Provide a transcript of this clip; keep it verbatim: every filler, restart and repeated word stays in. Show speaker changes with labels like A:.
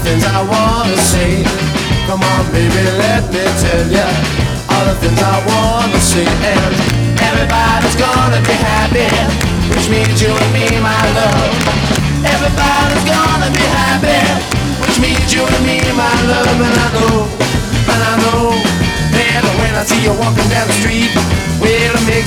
A: things I wanna say. Come on, baby, let me tell ya all the things I wanna say. And everybody's gonna be happy, which means you and me, my love. Everybody's gonna be happy, which means you and me, my love. And I know, and I know, man, when I see you walking down the street, well, it makes